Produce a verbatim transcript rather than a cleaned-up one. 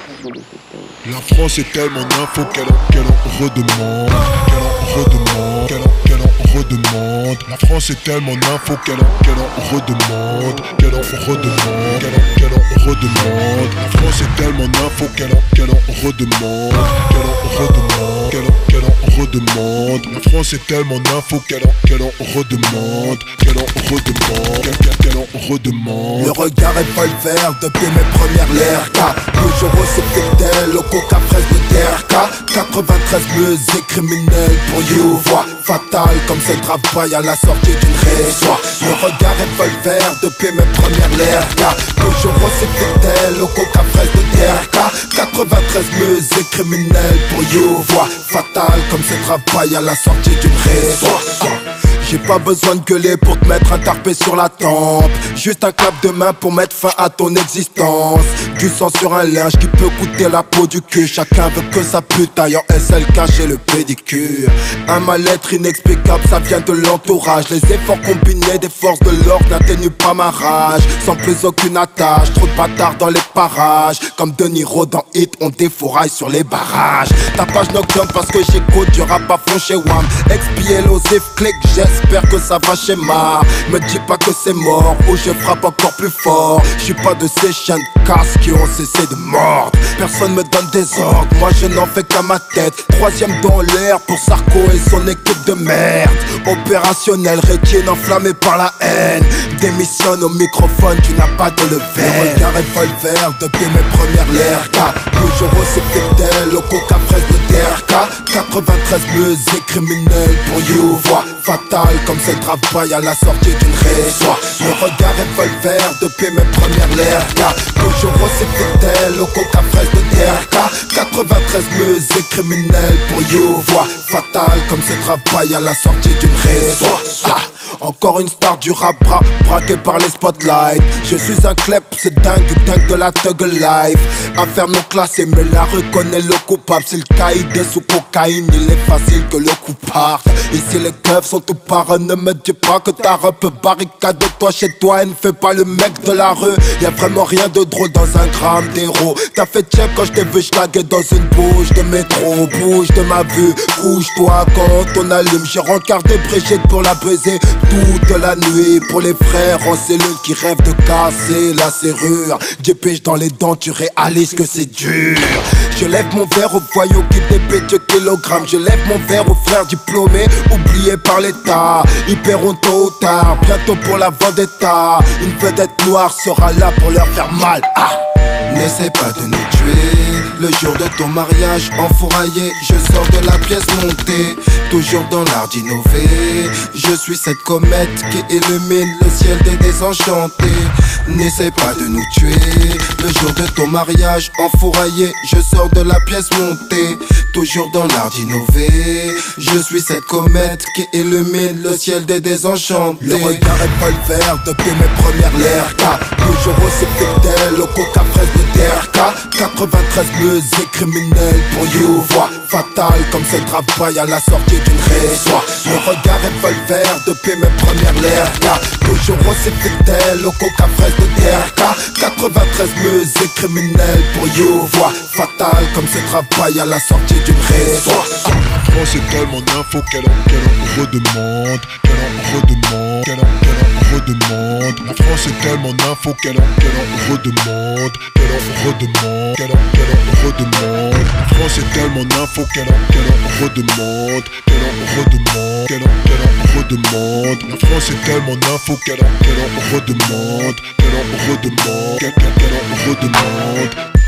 La France est tellement d'infos qu'elle en, qu'elle en redemande, qu'elle en redemande, qu'elle en, qu'elle en redemande. La France est tellement d'infos qu'elle en, qu'elle en redemande, qu'elle en redemande, qu'elle en, qu'elle en redemande. La France est tellement d'infos qu'elle en, qu'elle en redemande, qu'elle en redemande, qu'elle en, qu'elle en redemande. La France est tellement d'infos qu'elle en, qu'elle en redemande, qu'elle en redemande, qu'elle, qu'elle en redemande. Le regard est revolver depuis mes premières lères. Toujours aussi fidèle au coca fraise de D R K. Quatre-vingt-treize musiques criminelles pour you. Voix fatale comme ce travail à la sortie d'une raison. Le regard est revolver depuis mes premières lères. Toujours aussi fidèle au coca fraise de D R K. Quatre-vingt-treize musiques criminelles pour you. Voix fatale comme ce travail à la sortie d'une raison. J'ai pas besoin de gueuler pour te mettre un tarpé sur la tempe. Juste un clap de main pour mettre fin à ton existence. Du sang sur un linge qui peut coûter la peau du cul. Chacun veut que sa pute aille en S L cacher le pédicure. Un mal-être inexplicable, ça vient de l'entourage. Les efforts combinés des forces de l'ordre n'atténuent pas ma rage. Sans plus aucune attache, trop de bâtards dans les parages. Comme De Niro dans Hit, on défouraille sur les barrages. Tapage nocturne parce que j'écoute du rap à fond chez Wham. Expialosif, click, j'espère que ça va chez Mar. Me dis pas que c'est mort, ou je frappe encore plus fort. J'suis pas de ces chiens de casse qui ont cessé de mordre. Personne me donne des ordres, moi je n'en fais qu'à ma tête. Troisième dans l'air pour Sarko et son équipe de merde. Opérationnel, rétine enflammé par la haine. Démissionne au microphone, tu n'as pas de lever. Le regard est revolver depuis mes premières lères. Toujours aussi fidèle au coca fraise de D R K. Quatre-vingt-treize musiques criminelles pour you. Voix fatale comme ce travail à la sortie d'une raison. Le regard est revolver depuis mes premières lères. Toujours aussi fidèle au coca fraise de D R K. Quatre-vingt-treize musiques criminelles pour you. Voix fatale comme ce travail à la sortie d'une raison. Ah. Encore une star du rap bra braqué par les spotlights. Je suis un clep, c'est dingue, dingue de la thug life. Affaire non classée, mais la reconnaît le coupable. C'est le caïd sous cocaïne, il est facile que le coup parte. Ici les keufs sont tout parents, ne me dis pas que ta rep barricade de toi chez toi et ne fais pas le mec de la rue. Y'a vraiment rien de drôle dans un gramme d'héros. T'as fait check quand je t'ai vu schlaguer dans une bouche de métro. Bouge de ma vue, couche-toi quand on allume. J'ai rencardé Brigitte pour la baiser toute la nuit. Pour les frères en cellule qui rêvent de casser la serrure. Dépêche dans les dents, tu réalises que c'est dur. Je lève mon verre aux voyous qui dépêchent kilogrammes. Je lève mon verre aux frères diplômés oubliés par l'état. Ils paieront tôt ou tard, bientôt pour la vendetta. Une vedette noire sera là pour leur faire mal. Ah. N'essaie pas de nous tuer. Le jour de ton mariage enfouraillé, je sors de la pièce montée. Toujours dans l'art d'innover. Je suis cette comète qui illumine le ciel des désenchantés. N'essaie pas de nous tuer. Le jour de ton mariage enfouraillé, je sors de la pièce montée. Toujours dans l'art d'innover. Je suis cette comète qui illumine le ciel des désenchantés. Le regard est revolver depuis mes premières lères. Toujours aussi fidèle au coca fraise de D R K. Quatre-vingt-treize musiques criminelles pour you. Voix fatale comme ce travail à la sortie d'une raison. Le regard est revolver depuis mes premières lères. Toujours aussi fidèle au coca fraise de D R K. Quatre-vingt-treize musiques criminelles pour you. Voix fatale comme ce travail à la sortie d'une raison. La France est tellement d'infos qu'elle en, qu'elle en redemande, qu'elle en redemande, qu'elle en, qu'elle en redemande. La France est tellement d'infos qu'elle en, qu'elle en redemande, qu'elle en redemande, qu'elle en, qu'elle en redemande. La France est tellement d'infos qu'elle en, qu'elle en redemande, qu'elle en redemande, qu'elle en, qu'elle en redemande. La France est tellement d'infos qu'elle en, qu'elle en redemande, qu'elle en redemande, qu'elle, qu'elle en redemande.